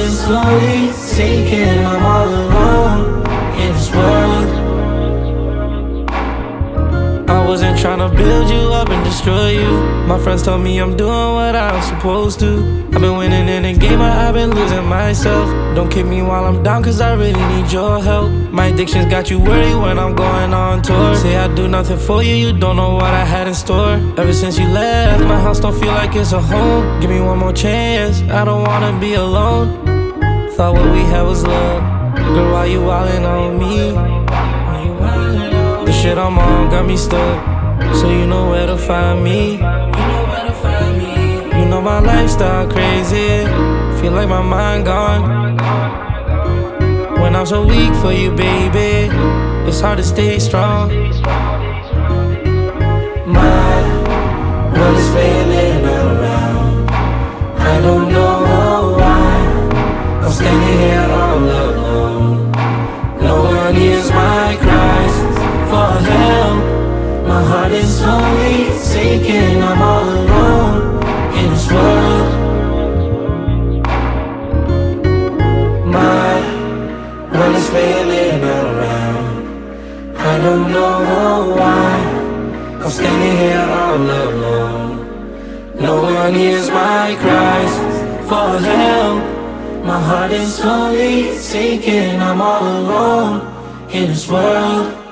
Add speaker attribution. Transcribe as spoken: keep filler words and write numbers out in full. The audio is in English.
Speaker 1: is slowly sinking. I'm all alone in this world. I wasn't tryna build you up and destroy you. My friends told me I'm doing what I'm supposed to. I've been winning in the game, or I've been losing myself. Don't kick me while I'm down, cause I really need your help. My addictions got you worried when I'm going on tour. Say I do nothing for you, you don't know what I had in store. Ever since you left, my house don't feel like it's a home. Give me one more chance, I don't wanna be alone. Thought what we had was love. Girl, why you wildin' on me? The shit I'm on got me stuck, so you know where to find me. You know where to find me. You know my lifestyle crazy, feel like my mind gone. When I'm so weak for you, baby, it's hard to stay strong. My world is spinning around, I don't know why I'm standing here all alone. No one hears my cries for help. My heart is slowly sinking. I'm all alone in this world. My world is spinning around, I don't know why I'm standing here all alone. No one hears my cries for help. My heart is slowly sinking. I'm all alone in this world.